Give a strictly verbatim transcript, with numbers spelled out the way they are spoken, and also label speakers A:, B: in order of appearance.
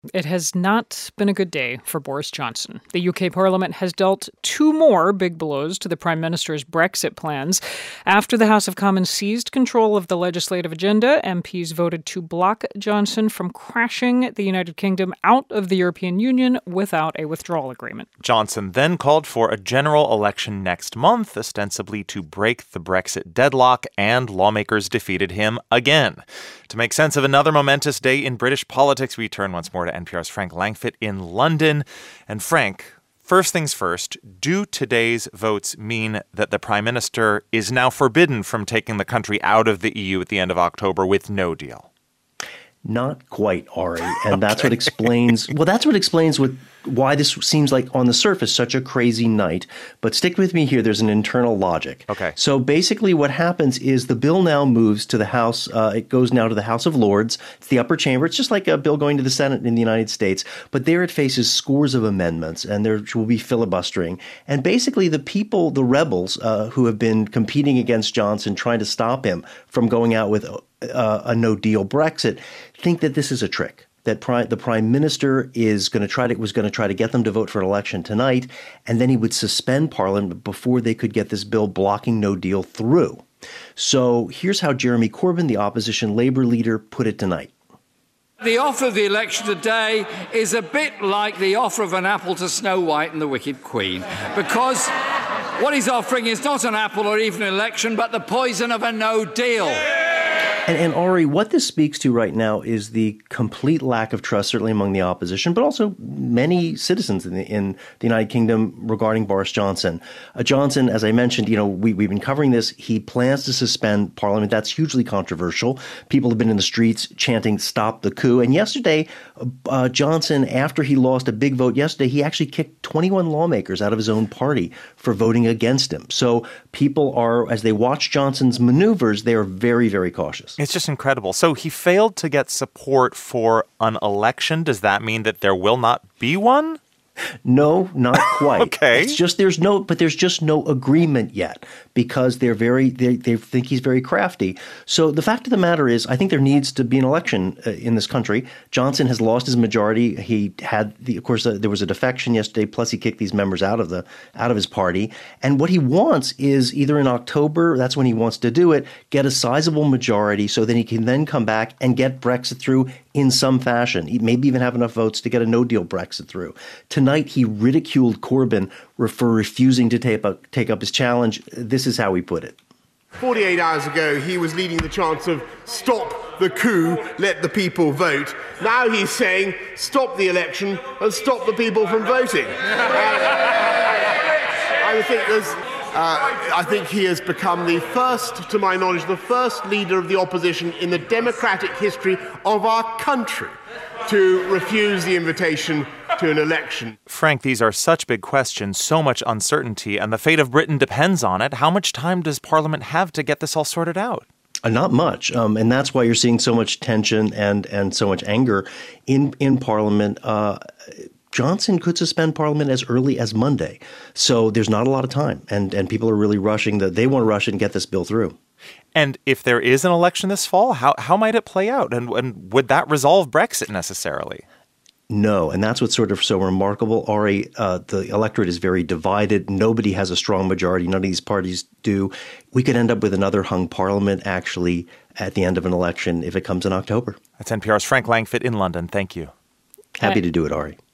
A: It has not been a good day for Boris Johnson. The U K Parliament has dealt two more big blows to the Prime Minister's Brexit plans. After the House of Commons seized control of the legislative agenda, M Ps voted to block Johnson from crashing the United Kingdom out of the European Union without a withdrawal agreement.
B: Johnson then called for a general election next month, ostensibly to break the Brexit deadlock, and lawmakers defeated him again. To make sense of another momentous day in British politics, we turn once more to N P R's Frank Langfitt in London. And Frank, first things first, do today's votes mean that the Prime Minister is now forbidden from taking the country out of the E U at the end of October with no deal?
C: Not quite, Ari. And okay. that's what explains, well, that's what explains what, why this seems like on the surface such a crazy night. But stick with me here. There's an internal logic.
B: Okay.
C: So basically what happens is the bill now moves to the House. Uh, it goes now to the House of Lords. It's the upper chamber. It's just like a bill going to the Senate in the United States. But there it faces scores of amendments, and there will be filibustering. And basically the people, the rebels uh, who have been competing against Johnson, trying to stop him from going out with uh, a no-deal Brexit, think that this is a trick. That pri- the prime minister is going to try to was going to try to get them to vote for an election tonight, and then he would suspend parliament before they could get this bill blocking no deal through. So here's how Jeremy Corbyn, the opposition Labour leader, put it tonight.
D: The offer of the election today is a bit like the offer of an apple to Snow White and the Wicked Queen, because what he's offering is not an apple or even an election, but the poison of a no deal.
C: And, and Ari, what this speaks to right now is the complete lack of trust, certainly among the opposition, but also many citizens in the, in the United Kingdom regarding Boris Johnson. Uh, Johnson, as I mentioned, you know, we, we've been covering this. He plans to suspend Parliament. That's hugely controversial. People have been in the streets chanting, "Stop the coup." And yesterday, uh, Johnson, after he lost a big vote yesterday, he actually kicked twenty-one lawmakers out of his own party for voting against him. So people are, as they watch Johnson's maneuvers, they are very, very cautious.
B: It's just incredible. So he failed to get support for an election. Does that mean that there will not be one?
C: No, not quite.
B: Okay.
C: It's just there's no, but there's just no agreement yet because they're very, they, they think he's very crafty. So the fact of the matter is, I think there needs to be an election uh, in this country. Johnson has lost his majority. He had the, of course, uh, there was a defection yesterday. Plus, he kicked these members out of the out of his party. And what he wants is either in October, that's when he wants to do it, get a sizable majority so that he can then come back and get Brexit through in some fashion. Maybe even have enough votes to get a no-deal Brexit through. Tonight, he ridiculed Corbyn for refusing to take up, take up his challenge. This is how he put it.
E: forty-eight hours ago, he was leading the chant of "Stop the coup, let the people vote." Now he's saying, "Stop the election and stop the people from voting." I think there's... Uh, I think he has become the first, to my knowledge, the first leader of the opposition in the democratic history of our country to refuse the invitation to an election.
B: Frank, these are such big questions, so much uncertainty, and the fate of Britain depends on it. How much time does Parliament have to get this all sorted out?
C: Uh, not much. Um, and that's why you're seeing so much tension and, and so much anger in, in Parliament. Uh, Johnson could suspend Parliament as early as Monday. So there's not a lot of time. And and people are really rushing that they want to rush it and get this bill through.
B: And if there is an election this fall, how how might it play out? And, and would that resolve Brexit necessarily?
C: No. And that's what's sort of so remarkable. Ari, uh, the electorate is very divided. Nobody has a strong majority. None of these parties do. We could end up with another hung parliament actually at the end of an election if it comes in October.
B: That's N P R's Frank Langfitt in London. Thank you.
C: Happy to do it, Ari.